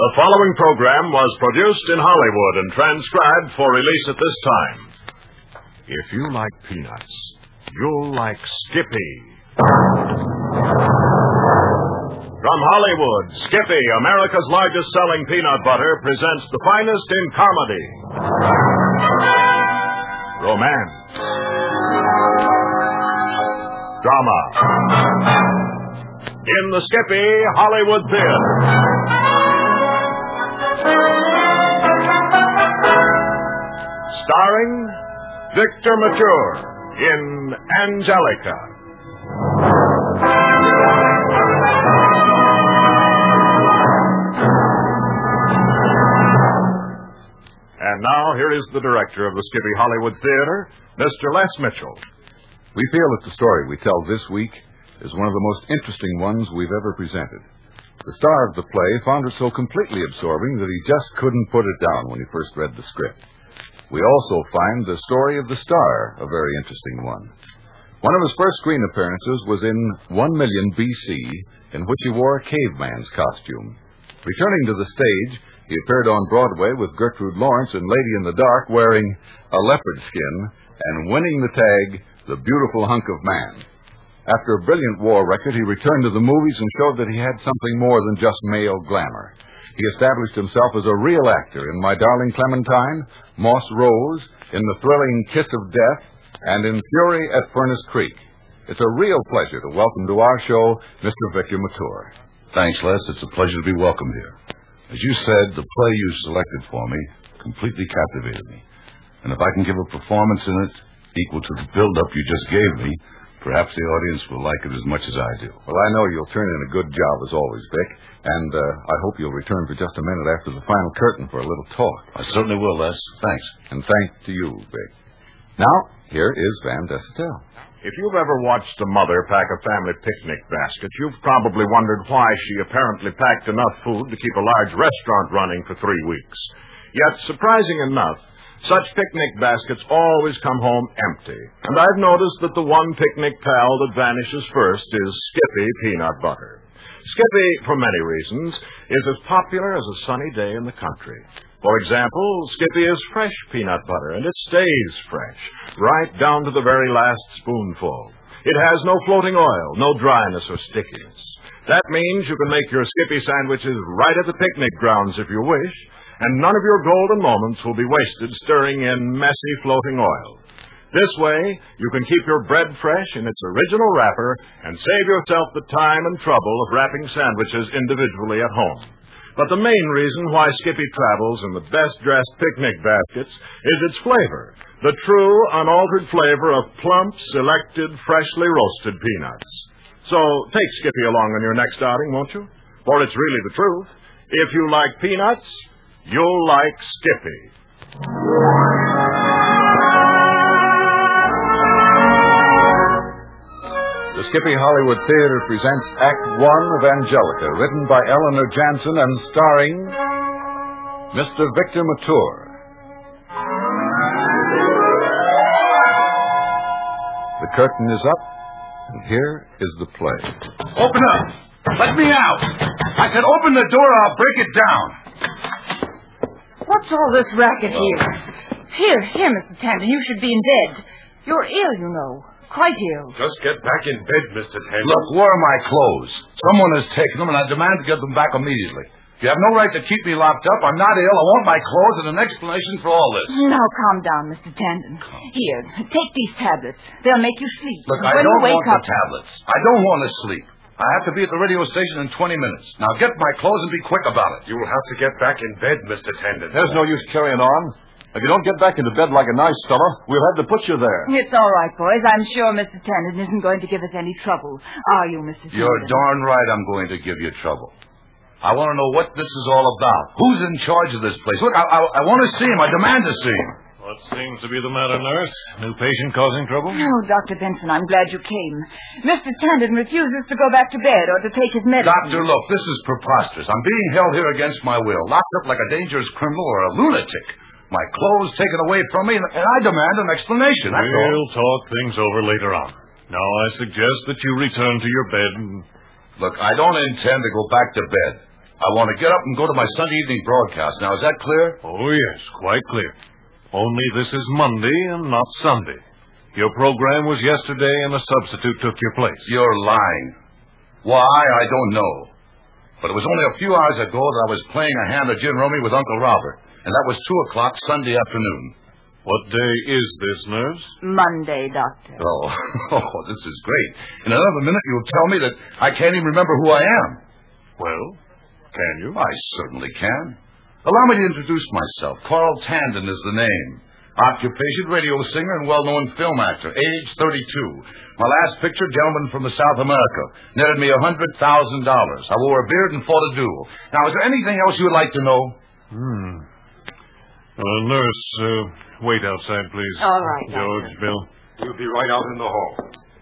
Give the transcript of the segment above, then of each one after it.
The following program was produced in Hollywood and transcribed for release at this time. If you like peanuts, you'll like Skippy. From Hollywood, Skippy, America's largest selling peanut butter, presents the finest in comedy, romance, drama. In the Skippy Hollywood Theater. Starring Victor Mature in Angelica. And now, here is the director of the Skippy Hollywood Theater, Mr. Les Mitchell. We feel that the story we tell this week is one of the most interesting ones we've ever presented. The star of the play found it so completely absorbing that he just couldn't put it down when he first read the script. We also find the story of the star a very interesting one. One of his first screen appearances was in 1 Million B.C., in which he wore a caveman's costume. Returning to the stage, he appeared on Broadway with Gertrude Lawrence in Lady in the Dark, wearing a leopard skin and winning the tag, The Beautiful Hunk of Man. After a brilliant war record, he returned to the movies and showed that he had something more than just male glamour. He established himself as a real actor in My Darling Clementine, Moss Rose, in The Thrilling Kiss of Death, and in Fury at Furnace Creek. It's a real pleasure to welcome to our show Mr. Victor Mature. Thanks, Les. It's a pleasure to be welcomed here. As you said, the play you selected for me completely captivated me. And if I can give a performance in it equal to the build-up you just gave me, perhaps the audience will like it as much as I do. Well, I know you'll turn in a good job, as always, Vic. And I hope you'll return for just a minute after the final curtain for a little talk. I certainly will, Les. Thanks. And thanks to you, Vic. Now, here is Van Dessetel. If you've ever watched a mother pack a family picnic basket, you've probably wondered why she apparently packed enough food to keep a large restaurant running for 3 weeks. Yet, surprising enough, such picnic baskets always come home empty. And I've noticed that the one picnic pal that vanishes first is Skippy peanut butter. Skippy, for many reasons, is as popular as a sunny day in the country. For example, Skippy is fresh peanut butter, and it stays fresh, right down to the very last spoonful. It has no floating oil, no dryness or stickiness. That means you can make your Skippy sandwiches right at the picnic grounds if you wish, and none of your golden moments will be wasted stirring in messy floating oil. This way, you can keep your bread fresh in its original wrapper and save yourself the time and trouble of wrapping sandwiches individually at home. But the main reason why Skippy travels in the best-dressed picnic baskets is its flavor, the true, unaltered flavor of plump, selected, freshly roasted peanuts. So take Skippy along on your next outing, won't you? For it's really the truth. If you like peanuts, you'll like Skippy. The Skippy Hollywood Theater presents Act One of Angelica, written by Eleanor Jansen and starring Mr. Victor Mature. The curtain is up, and here is the play. Open up! Let me out! I said open the door or I'll break it down. What's all this racket here? Here, Mr. Tandon, you should be in bed. You're ill, you know. Quite ill. Just get back in bed, Mr. Tandon. Look, where are my clothes? Someone has taken them, and I demand to get them back immediately. You have no right to keep me locked up. I'm not ill. I want my clothes and an explanation for all this. Now, calm down, Mr. Tandon. Here, take these tablets. They'll make you sleep. Look, I don't want the tablets. I don't want to sleep. I have to be at the radio station in 20 minutes. Now, get my clothes and be quick about it. You will have to get back in bed, Mr. Tandon. There's no use carrying on. If you don't get back into bed like a nice fellow, we'll have to put you there. It's all right, boys. I'm sure Mr. Tandon isn't going to give us any trouble. Are you, Mr. Tandon? You're darn right I'm going to give you trouble. I want to know what this is all about. Who's in charge of this place? Look, I want to see him. I demand to see him. What seems to be the matter, nurse? New patient causing trouble? Oh, Dr. Benson, I'm glad you came. Mr. Tandon refuses to go back to bed or to take his medicine. Doctor, look, this is preposterous. I'm being held here against my will, locked up like a dangerous criminal or a lunatic. My clothes taken away from me, and I demand an explanation. We'll talk things over later on. Now, I suggest that you return to your bed. Look, I don't intend to go back to bed. I want to get up and go to my Sunday evening broadcast. Now, is that clear? Oh, yes, quite clear. Only this is Monday and not Sunday. Your program was yesterday and a substitute took your place. You're lying. Why, I don't know. But it was only a few hours ago that I was playing a hand of gin rummy with Uncle Robert. And that was 2 o'clock Sunday afternoon. What day is this, nurse? Monday, Doctor. Oh, this is great. In another minute, you'll tell me that I can't even remember who I am. Well, can you? I certainly can. Allow me to introduce myself. Carl Tandon is the name. Occupation, radio singer and well-known film actor. Age 32. My last picture, Gentleman from the South America. Netted me $100,000. I wore a beard and fought a duel. Now, is there anything else you would like to know? Nurse, wait outside, please. All right, George, Doctor. Bill. We'll be right out in the hall.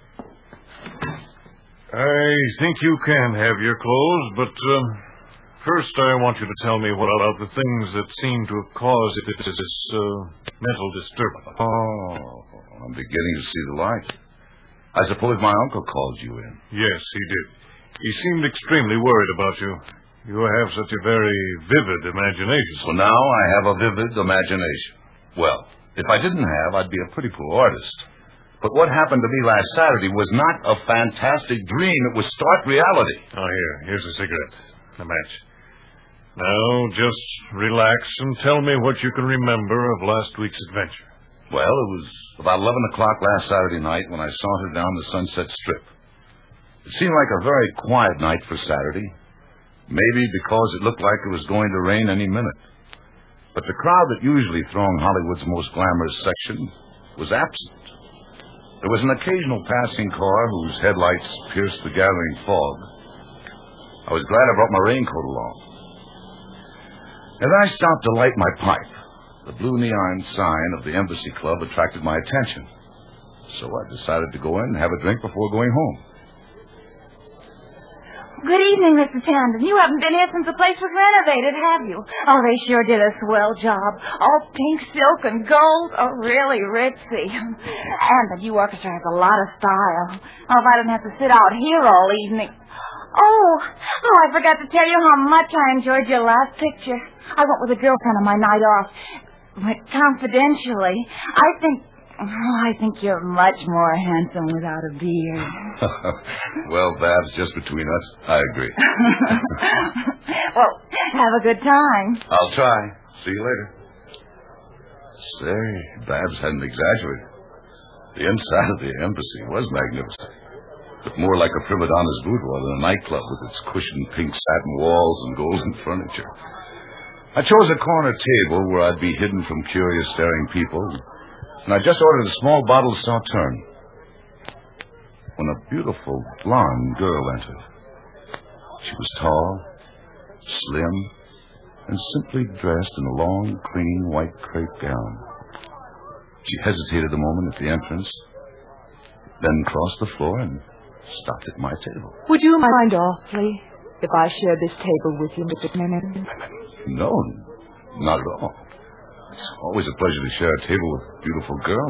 I think you can have your clothes, but first I want you to tell me what about the things that seem to have caused this mental disturbance. Oh, I'm beginning to see the light. I suppose my uncle called you in. Yes, he did. He seemed extremely worried about you. You have such a very vivid imagination. So now I have a vivid imagination. Well, if I didn't have, I'd be a pretty poor artist. But what happened to me last Saturday was not a fantastic dream. It was stark reality. Oh, here's a cigarette. A match. Now, just relax and tell me what you can remember of last week's adventure. Well, it was about 11 o'clock last Saturday night when I sauntered down the Sunset Strip. It seemed like a very quiet night for Saturday. Maybe because it looked like it was going to rain any minute. But the crowd that usually thronged Hollywood's most glamorous section was absent. There was an occasional passing car whose headlights pierced the gathering fog. I was glad I brought my raincoat along. As I stopped to light my pipe, the blue neon sign of the Embassy Club attracted my attention. So I decided to go in and have a drink before going home. Good evening, Mr. Tandon. You haven't been here since the place was renovated, have you? Oh, they sure did a swell job. All pink silk and gold. Oh, really ritzy. And the new orchestra has a lot of style. Oh, if I didn't have to sit out here all evening. Oh, I forgot to tell you how much I enjoyed your last picture. I went with a girlfriend on my night off. But confidentially, I think you're much more handsome without a beard. Well, Babs, just between us, I agree. Well, have a good time. I'll try. See you later. Say, Babs hadn't exaggerated. The inside of the embassy was magnificent. But more like a prima donna's boudoir than a nightclub with its cushioned pink satin walls and golden furniture. I chose a corner table where I'd be hidden from curious staring people, and I just ordered a small bottle of Sauterne when a beautiful blonde girl entered. She was tall, slim, and simply dressed in a long, clean, white crepe gown. She hesitated a moment at the entrance, then crossed the floor and stopped at my table. Would you mind awfully if I shared this table with you, Mr. Tandon? No, not at all. It's always a pleasure to share a table with a beautiful girl.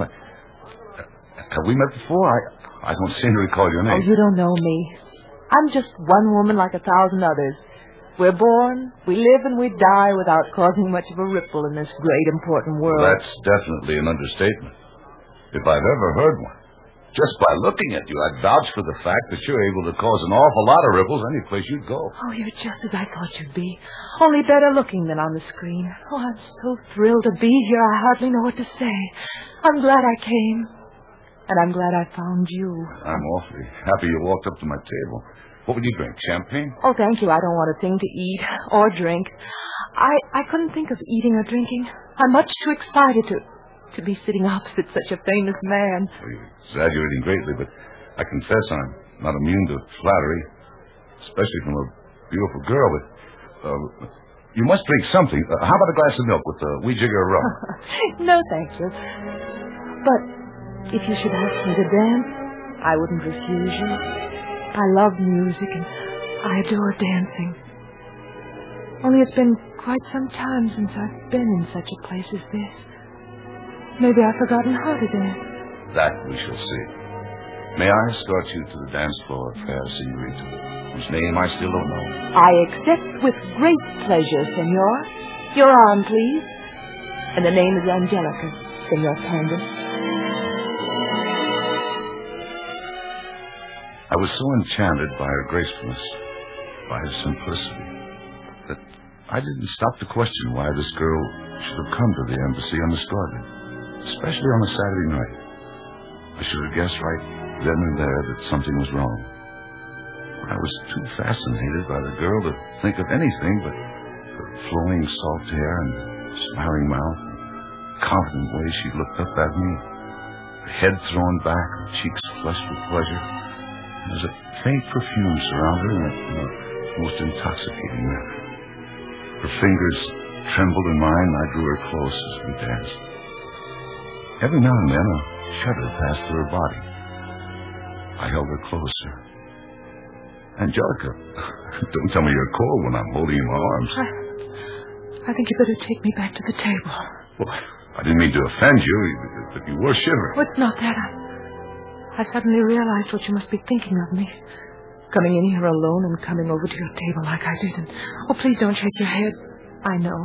Have we met before? I don't seem to recall your name. Oh, you don't know me. I'm just one woman like 1,000 others. We're born, we live, and we die without causing much of a ripple in this great, important world. That's definitely an understatement, if I've ever heard one. Just by looking at you, I'd vouch for the fact that you're able to cause an awful lot of ripples any place you go. Oh, you're just as I thought you'd be. Only better looking than on the screen. Oh, I'm so thrilled to be here, I hardly know what to say. I'm glad I came. And I'm glad I found you. I'm awfully happy you walked up to my table. What would you drink, champagne? Oh, thank you. I don't want a thing to eat or drink. I couldn't think of eating or drinking. I'm much too excited to be sitting opposite such a famous man. Well, you're exaggerating greatly, but I confess I'm not immune to flattery, especially from a beautiful girl. But you must drink something. How about a glass of milk with a wee jigger of rum? No, thank you. But if you should ask me to dance, I wouldn't refuse you. I love music and I adore dancing. Only it's been quite some time since I've been in such a place as this. Maybe I've forgotten how to dance. That we shall see. May I escort you to the dance floor, fair senorita? whose name I still don't know. I accept with great pleasure, senor. Your arm, please. And the name is Angelica, Senor Tandon. I was so enchanted by her gracefulness, by her simplicity, that I didn't stop to question why this girl should have come to the embassy unescorted, especially on a Saturday night. I should have guessed right then and there that something was wrong. I was too fascinated by the girl to think of anything but her flowing soft hair and smiling mouth and confident way she looked up at me, her head thrown back, her cheeks flushed with pleasure. There was a faint perfume surround her in a most intoxicating manner. Her fingers trembled in mine, and I drew her close as we danced. Every now and then a shudder passed through her body. I held her closer. Angelica, don't tell me you're cold when I'm holding you in my arms. I think you better take me back to the table. Well, I didn't mean to offend you, but you were shivering. Oh, it's not that. I suddenly realized what you must be thinking of me. Coming in here alone and coming over to your table like I did. And, oh, please don't shake your head. I know.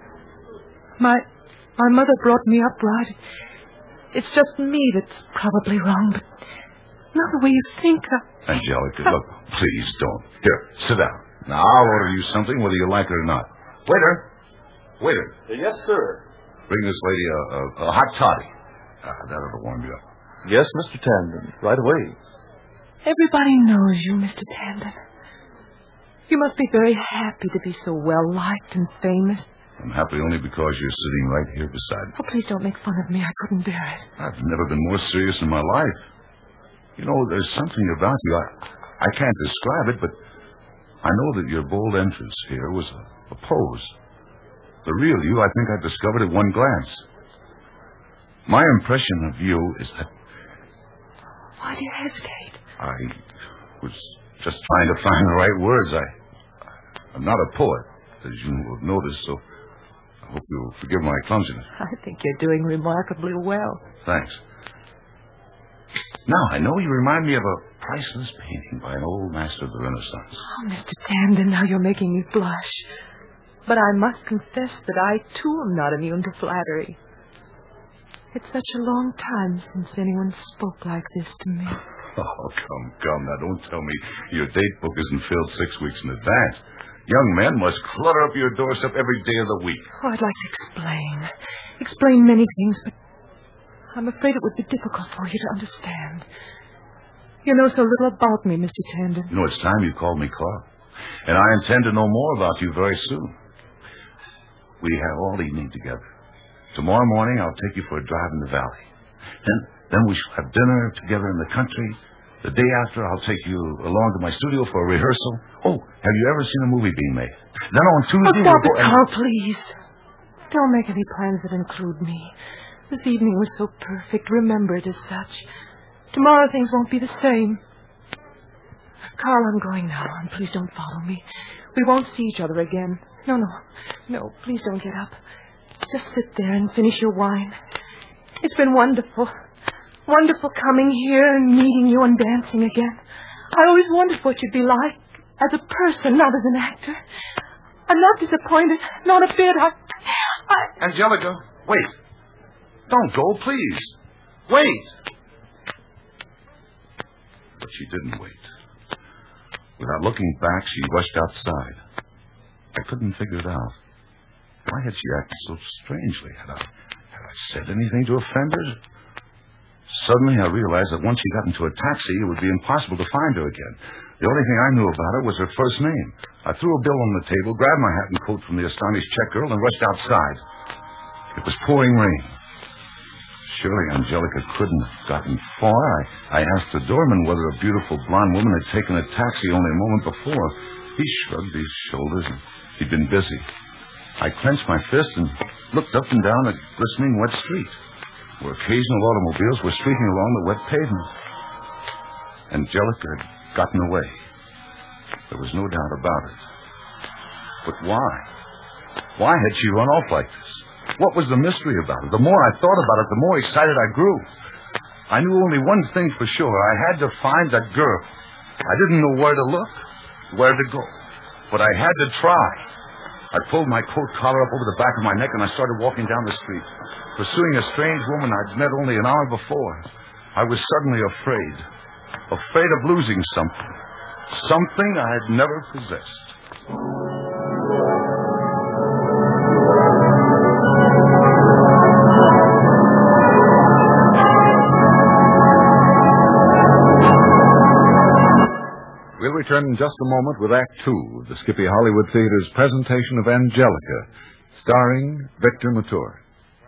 My mother brought me up right. It's just me that's probably wrong, but not the way you think. Angelica, look, please don't. Here, sit down. Now, I'll order you something whether you like it or not. Waiter. Yes, sir. Bring this lady a hot toddy. That'll warm you up. Yes, Mr. Tandon. Right away. Everybody knows you, Mr. Tandon. You must be very happy to be so well-liked and famous. I'm happy only because you're sitting right here beside me. Oh, please don't make fun of me. I couldn't bear it. I've never been more serious in my life. You know, there's something about you. I can't describe it, but I know that your bold entrance here was a pose. The real you, I think I discovered at one glance. My impression of you is that... Why do you hesitate? I was just trying to find the right words. I'm not a poet, as you will have noticed, so I hope you'll forgive my clumsiness. I think you're doing remarkably well. Thanks. Now, I know you remind me of a priceless painting by an old master of the Renaissance. Oh, Mr. Tandon, now you're making me blush. But I must confess that I, too, am not immune to flattery. It's such a long time since anyone spoke like this to me. Oh, come. Now, don't tell me your date book isn't filled 6 weeks in advance. Young men must clutter up your doorstep every day of the week. Oh, I'd like to explain many things, but I'm afraid it would be difficult for you to understand. You know so little about me, Mr. Tandon. You know, it's time you called me Carl. And I intend to know more about you very soon. We have all evening together. Tomorrow morning, I'll take you for a drive in the valley. Then we shall have dinner together in the country. The day after, I'll take you along to my studio for a rehearsal. Oh, have you ever seen a movie being made? Then on Tuesday... Oh, stop it, Carl, please. Don't make any plans that include me. This evening was so perfect. Remember it as such. Tomorrow things won't be the same. Carl, I'm going now, and please don't follow me. We won't see each other again. No, please don't get up. Just sit there and finish your wine. It's been wonderful. Wonderful coming here and meeting you and dancing again. I always wondered what you'd be like as a person, not as an actor. I'm not disappointed, not a bit. Angelica, wait. Don't go, please. Wait. But she didn't wait. Without looking back, she rushed outside. I couldn't figure it out. Why had she acted so strangely? Had I said anything to offend her? Suddenly, I realized that once she got into a taxi, it would be impossible to find her again. The only thing I knew about her was her first name. I threw a bill on the table, grabbed my hat and coat from the astonished check girl, and rushed outside. It was pouring rain. Surely Angelica couldn't have gotten far. I asked the doorman whether a beautiful blonde woman had taken a taxi only a moment before. He shrugged his shoulders, and he'd been busy. I clenched my fist and looked up and down the glistening wet street, where occasional automobiles were streaking along the wet pavement. Angelica had gotten away. There was no doubt about it. But why? Why had she run off like this? What was the mystery about it? The more I thought about it, the more excited I grew. I knew only one thing for sure. I had to find that girl. I didn't know where to look. where to go. But I had to try. I pulled my coat collar up over the back of my neck and I started walking down the street, pursuing a strange woman I'd met only an hour before. I was suddenly afraid of losing something I had never possessed. We'll return in just a moment with Act Two of the Skippy Hollywood Theater's presentation of Angelica, starring Victor Mature.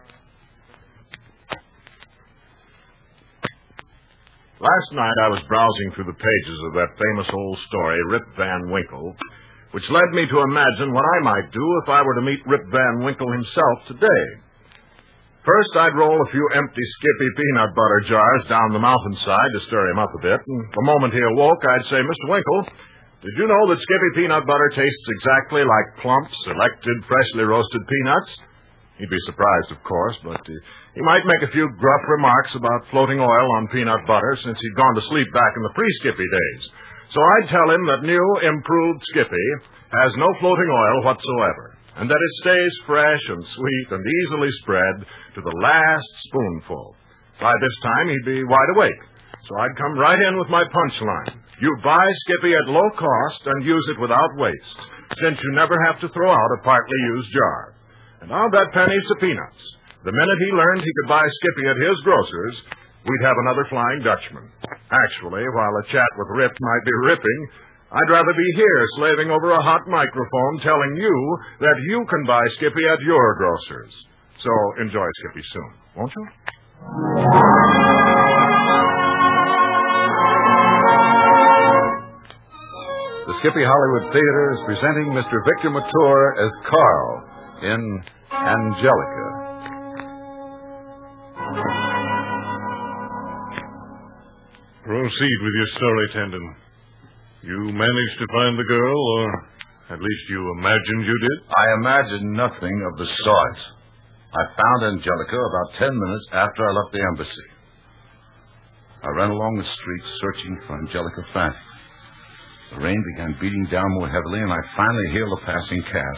Last night I was browsing through the pages of that famous old story, Rip Van Winkle, which led me to imagine what I might do if I were to meet Rip Van Winkle himself today. First, I'd roll a few empty Skippy peanut butter jars down the mountainside to stir him up a bit, and the moment he awoke, I'd say, Mr. Winkle, did you know that Skippy peanut butter tastes exactly like plump, selected, freshly roasted peanuts? He'd be surprised, of course, but he might make a few gruff remarks about floating oil on peanut butter since he'd gone to sleep back in the pre-Skippy days. So I'd tell him that new, improved Skippy has no floating oil whatsoever, and that it stays fresh and sweet and easily spread to the last spoonful. By this time, he'd be wide awake, so I'd come right in with my punchline. You buy Skippy at low cost and use it without waste, since you never have to throw out a partly used jar. And I'll bet pennies to peanuts. The minute he learned he could buy Skippy at his grocer's, we'd have another Flying Dutchman. Actually, while a chat with Rip might be ripping, I'd rather be here slaving over a hot microphone telling you that you can buy Skippy at your grocer's. So enjoy Skippy soon, won't you? The Skippy Hollywood Theater is presenting Mr. Victor Mature as Carl in Angelica. Proceed with your story, Tandon. You managed to find the girl, or at least you imagined you did? I imagined nothing of the sort. I found Angelica about 10 minutes after I left the embassy. I ran along the street searching for Angelica frantically. The rain began beating down more heavily, and I finally hailed a passing cab.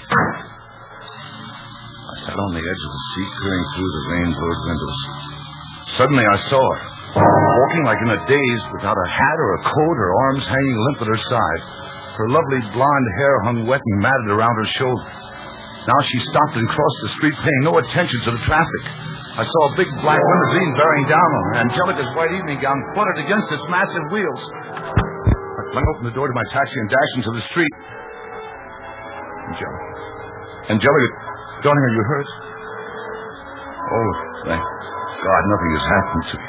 I sat on the edge of the seat, peering through the rain-blurred windows. Suddenly I saw her, walking like in a daze, without a hat or a coat, her arms hanging limp at her side. Her lovely blonde hair hung wet and matted around her shoulder. Now she stopped and crossed the street, paying no attention to the traffic. I saw a big black limousine bearing down on her. Angelica's white evening gown fluttered against its massive wheels. I flung open the door to my taxi and dashed into the street. Angelica, darling, are you hurt? Oh, thank God, nothing has happened to you.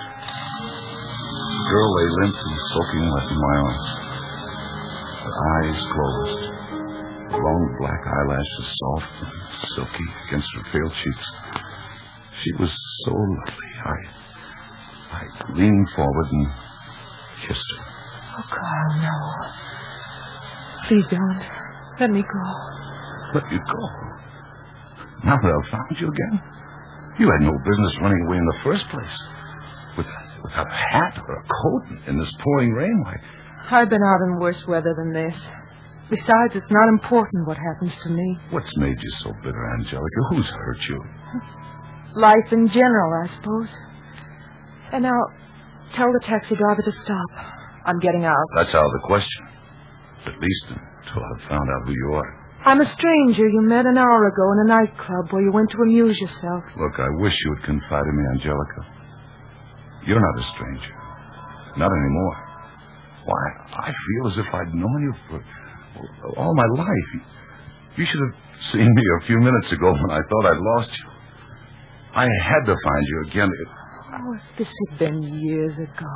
The girl lay limp and soaking wet in my arms. Her eyes closed. Long black eyelashes, soft and silky against her pale cheeks. She was so lovely. I leaned forward and kissed her. Oh, Carl, no. Please don't. Let me go. Let you go? Now that I've found you again? You had no business running away in the first place. Without a hat or a coat in this pouring rain, why? I've been out in worse weather than this. Besides, it's not important what happens to me. What's made you so bitter, Angelica? Who's hurt you? Life in general, I suppose. And now, tell the taxi driver to stop. I'm getting out. That's out of the question. At least until I've found out who you are. I'm a stranger you met an hour ago in a nightclub where you went to amuse yourself. Look, I wish you had confided in me, Angelica. You're not a stranger. Not anymore. Why, I feel as if I'd known you for all my life. You should have seen me a few minutes ago when I thought I'd lost you. I had to find you again. Oh, if this had been years ago.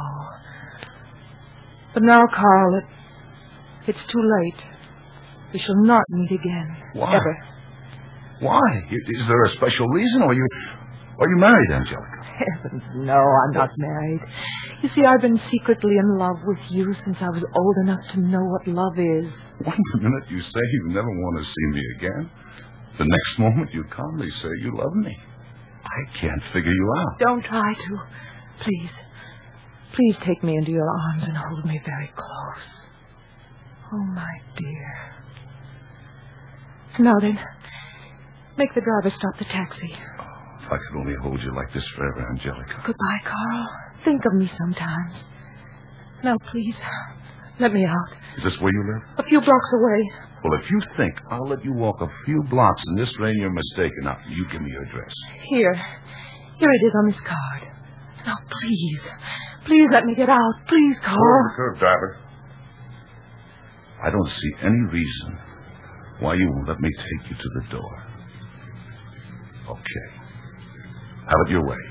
But now, Carl, it's too late. We shall not meet again. Why? Ever. Why? Is there a special reason? Or are you married, Angelica? Heavens, no, I'm not married. You see, I've been secretly in love with you since I was old enough to know what love is. One minute you say you never want to see me again. The next moment you calmly say you love me. I can't figure you out. Don't try to. Please. Please take me into your arms and hold me very close. Oh, my dear. Now then, make the driver stop the taxi. If I could only hold you like this forever, Angelica. Goodbye, Carl. Think of me sometimes. Now, please, let me out. Is this where you live? A few blocks away. Well, if you think I'll let you walk a few blocks in this rain, you're mistaken. Now, you give me your address. Here it is on this card. Now, please let me get out. Please, Carl. Over the curb, driver. I don't see any reason why you won't let me take you to the door. Okay. Have it your way.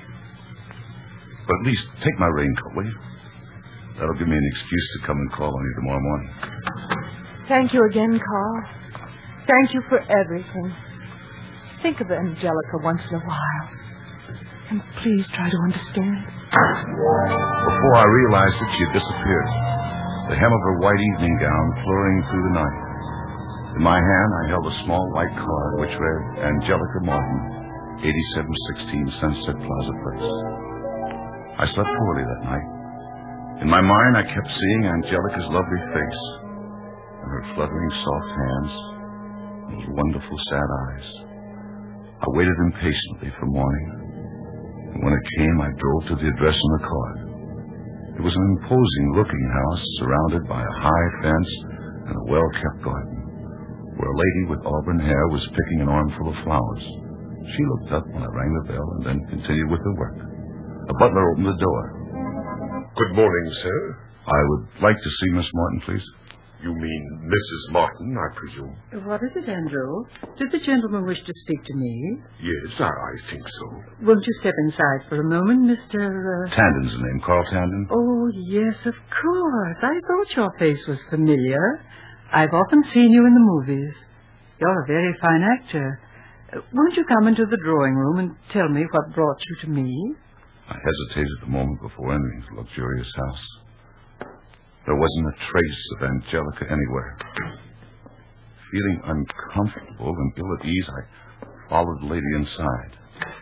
But at least take my raincoat, will you? That'll give me an excuse to come and call on you tomorrow morning. Thank you again, Carl. Thank you for everything. Think of Angelica once in a while. And please try to understand. Before I realized it, she had disappeared. The hem of her white evening gown flurrying through the night. In my hand, I held a small white card which read, Angelica Martin, 8716 Sunset Plaza Place. I slept poorly that night. In my mind, I kept seeing Angelica's lovely face, and her fluttering soft hands, and those wonderful sad eyes. I waited impatiently for morning, and when it came, I drove to the address on the card. It was an imposing-looking house surrounded by a high fence and a well-kept garden, where a lady with auburn hair was picking an armful of flowers. She looked up when I rang the bell and then continued with her work. A butler opened the door. Good morning, sir. I would like to see Miss Martin, please. You mean Mrs. Martin, I presume? What is it, Andrew? Did the gentleman wish to speak to me? Yes, I think so. Won't you step inside for a moment, Mr. Tandon's the name, Carl Tandon. Oh, yes, of course. I thought your face was familiar. I've often seen you in the movies. You're a very fine actor. Won't you come into the drawing room and tell me what brought you to me? I hesitated a moment before entering the luxurious house. There wasn't a trace of Angelica anywhere. Feeling uncomfortable and ill at ease, I followed the lady inside.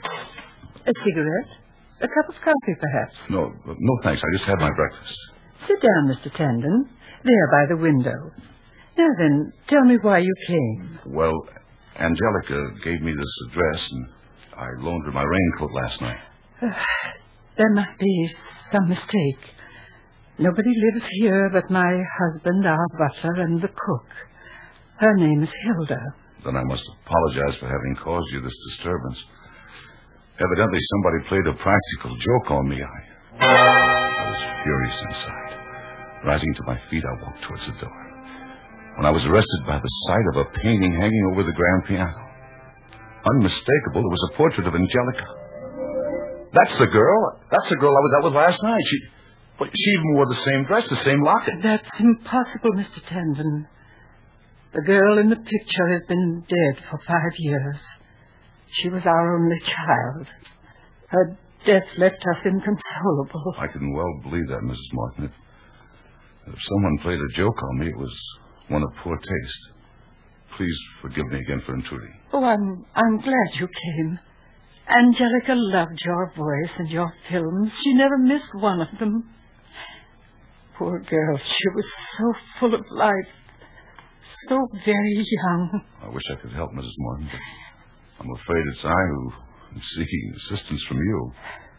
A cigarette? A cup of coffee, perhaps? No, thanks. I just had my breakfast. Sit down, Mr. Tandon. There by the window. Now then, tell me why you came. Well, Angelica gave me this address, and I loaned her my raincoat last night. There must be some mistake. Nobody lives here but my husband, our butler, and the cook. Her name is Hilda. Then I must apologize for having caused you this disturbance. Evidently, somebody played a practical joke on me. I was furious inside. Rising to my feet, I walked towards the door. When I was arrested by the sight of a painting hanging over the grand piano. Unmistakable, it was a portrait of Angelica. That's the girl. That's the girl I was out with last night. She even wore the same dress, the same locket. That's impossible, Mr. Tandon. The girl in the picture has been dead for 5 years. She was our only child. Her death left us inconsolable. I can well believe that, Mrs. Martin. If someone played a joke on me, it was one of poor taste. Please forgive me again for intruding. Oh, I'm glad you came. Angelica loved your voice and your films. She never missed one of them. Poor girl, she was so full of life, so very young. I wish I could help, Mrs. Martin, but I'm afraid it's I who am seeking assistance from you.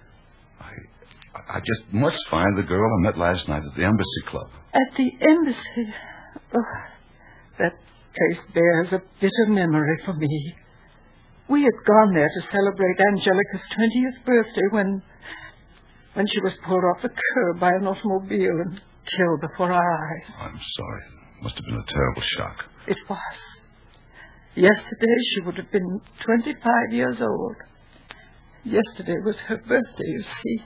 I just must find the girl I met last night at the Embassy Club. At the Embassy? Oh, that place bears a bitter memory for me. We had gone there to celebrate Angelica's 20th birthday when she was pulled off the curb by an automobile and killed before our eyes. I'm sorry. It must have been a terrible shock. It was. Yesterday she would have been 25 years old. Yesterday was her birthday, you see.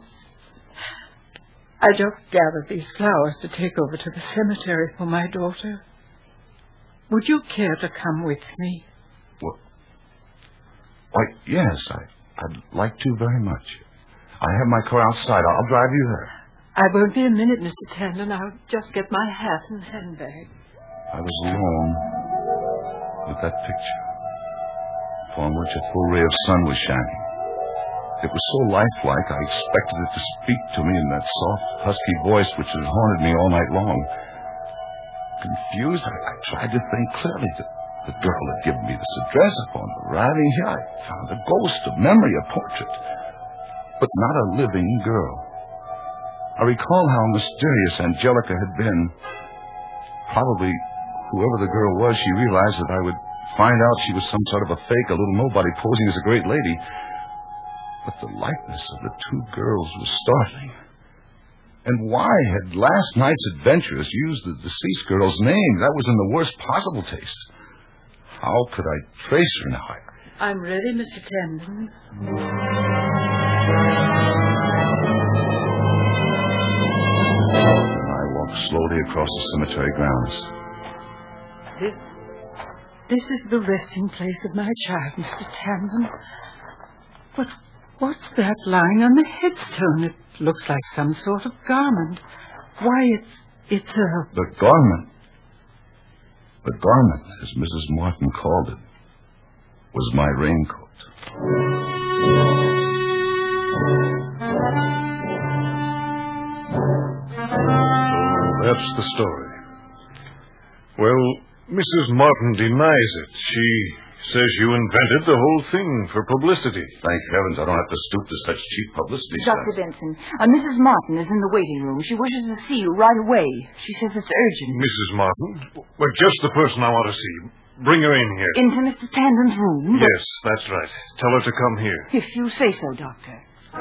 I just gathered these flowers to take over to the cemetery for my daughter. Would you care to come with me? What? Why, yes, I'd like to very much. I have my car outside. I'll drive you there. I won't be a minute, Mr. Tandon. I'll just get my hat and handbag. I was alone with that picture, upon which a full ray of sun was shining. It was so lifelike, I expected it to speak to me in that soft, husky voice which had haunted me all night long. confused. I tried to think clearly. The girl had given me this address upon arriving here. I found a ghost, a memory, a portrait, but not a living girl. I recall how mysterious Angelica had been. Probably whoever the girl was, she realized that I would find out she was some sort of a fake, a little nobody posing as a great lady. But the likeness of the two girls was startling. And why had last night's adventurers used the deceased girl's name? That was in the worst possible taste. How could I trace her now? I'm ready, Mr. Tandon. I walked slowly across the cemetery grounds. This is the resting place of my child, Mr. Tandon. But what's that lying on the headstone? It looks like some sort of garment. Why, it's a... The garment. The garment, as Mrs. Martin called it, was my raincoat. So that's the story. Well, Mrs. Martin denies it. She says you invented the whole thing for publicity. Thank heavens I don't have to stoop to such cheap publicity. Dr. Benson, Mrs. Martin is in the waiting room. She wishes to see you right away. She says it's urgent. Mrs. Martin? Well, just the person I want to see. Bring her in here. Into Mr. Tandon's room? Yes, that's right. Tell her to come here. If you say so, Doctor.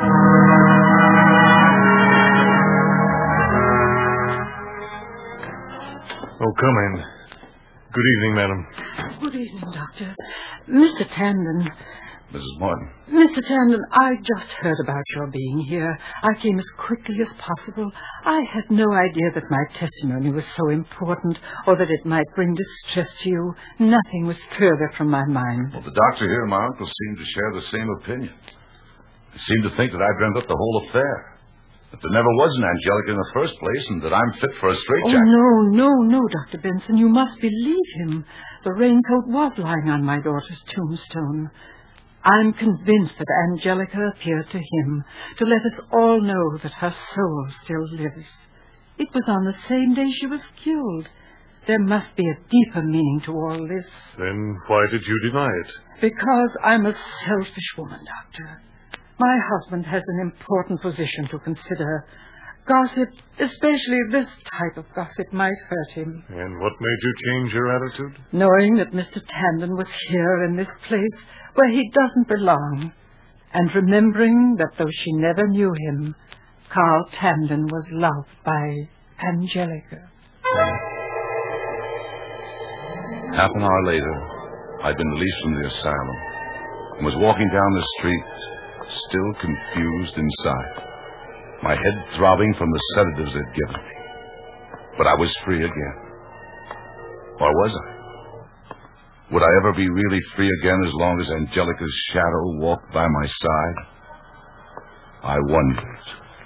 Oh, come in. Good evening, madam. Good evening, Doctor. Mr. Tandon. Mrs. Martin. Mr. Tandon, I just heard about your being here. I came as quickly as possible. I had no idea that my testimony was so important or that it might bring distress to you. Nothing was further from my mind. Well, the doctor here and my uncle seemed to share the same opinion. They seemed to think that I dreamt up the whole affair. That there never was an Angelica in the first place and that I'm fit for a straitjacket. Oh, no, Dr. Benson. You must believe him. The raincoat was lying on my daughter's tombstone. I'm convinced that Angelica appeared to him to let us all know that her soul still lives. It was on the same day she was killed. There must be a deeper meaning to all this. Then why did you deny it? Because I'm a selfish woman, Doctor. My husband has an important position to consider. Gossip, especially this type of gossip, might hurt him. And what made you change your attitude? Knowing that Mr. Tandon was here in this place where he doesn't belong, and remembering that though she never knew him, Carl Tandon was loved by Angelica. Half an hour later, I'd been released from the asylum and was walking down the street, still confused inside, my head throbbing from the sedatives they'd given me. But I was free again. Or was I? Would I ever be really free again as long as Angelica's shadow walked by my side? I wondered.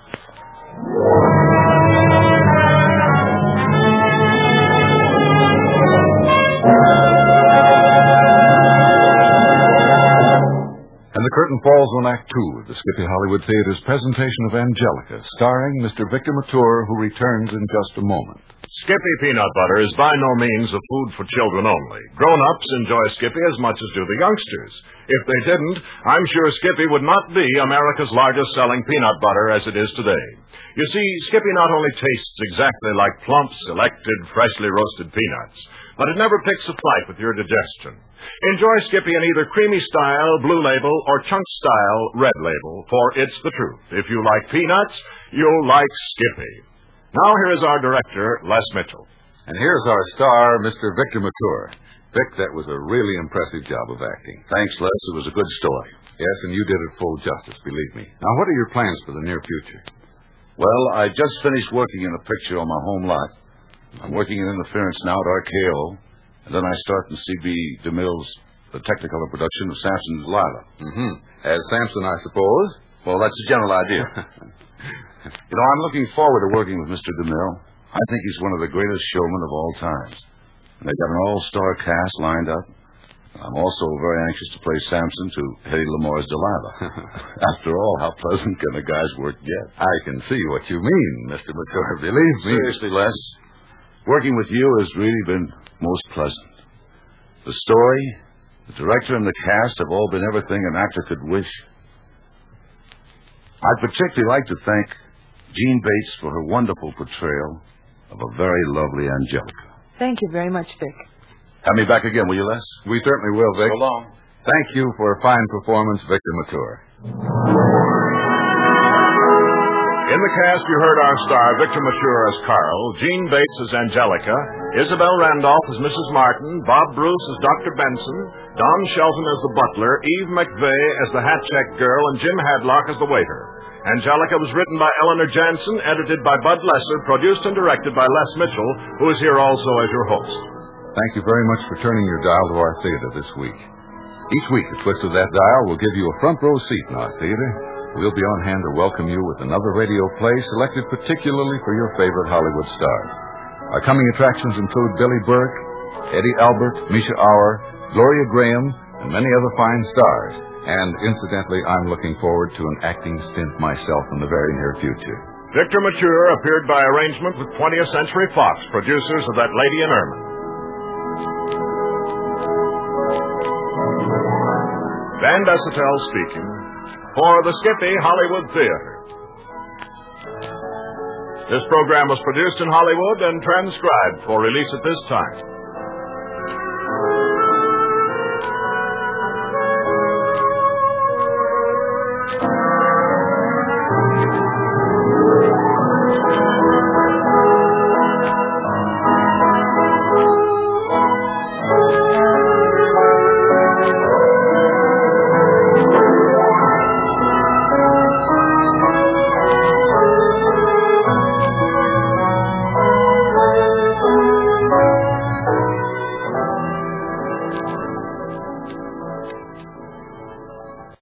And the curtain falls on Act 2 of the Skippy Hollywood Theater's presentation of Angelica, starring Mr. Victor Mature, who returns in just a moment. Skippy peanut butter is by no means a food for children only. Grown-ups enjoy Skippy as much as do the youngsters. If they didn't, I'm sure Skippy would not be America's largest-selling peanut butter as it is today. You see, Skippy not only tastes exactly like plump, selected, freshly roasted peanuts, but it never picks a fight with your digestion. Enjoy Skippy in either creamy style, blue label, or chunk style, red label, for it's the truth. If you like peanuts, you'll like Skippy. Now here is our director, Les Mitchell. And here's our star, Mr. Victor Mature. Vic, that was a really impressive job of acting. Thanks, Les. It was a good story. Yes, and you did it full justice, believe me. Now, what are your plans for the near future? Well, I just finished working in a picture on my home lot. I'm working in interference now at RKO, and then I start in C.B. DeMille's Technicolor production of Samson and Delilah. Mm-hmm. As Samson, I suppose? Well, that's the general idea. You know, I'm looking forward to working with Mr. DeMille. I think he's one of the greatest showmen of all times. And they've got an all-star cast lined up. I'm also very anxious to play Samson to Hedy Lamar's Delilah. After all, how pleasant can a guy's work get? I can see what you mean, Mr. Mature. Believe me. Seriously, Les, Working with you has really been most pleasant. The story, the director, and the cast have all been everything an actor could wish. I'd particularly like to thank Jean Bates for her wonderful portrayal of a very lovely Angelica. Thank you very much, Vic. Have me back again, will you, Les? We certainly will, Vic. So long. Thank you for a fine performance, Victor Mature. In the cast, you heard our star, Victor Mature, as Carl, Jean Bates as Angelica, Isabel Randolph as Mrs. Martin, Bob Bruce as Dr. Benson, Don Shelton as the butler, Eve McVeigh as the hat-check girl, and Jim Hadlock as the waiter. Angelica was written by Eleanor Jansen, edited by Bud Lesser, produced and directed by Les Mitchell, who is here also as your host. Thank you very much for turning your dial to our theater this week. Each week, a twist of that dial will give you a front row seat in our theater. We'll be on hand to welcome you with another radio play selected particularly for your favorite Hollywood stars. Our coming attractions include Billy Burke, Eddie Albert, Misha Auer, Gloria Graham, and many other fine stars. And incidentally, I'm looking forward to an acting stint myself in the very near future. Victor Mature appeared by arrangement with 20th Century Fox, producers of That Lady in Ermine. Van Bessetel speaking for the Skippy Hollywood Theater. This program was produced in Hollywood and transcribed for release at this time.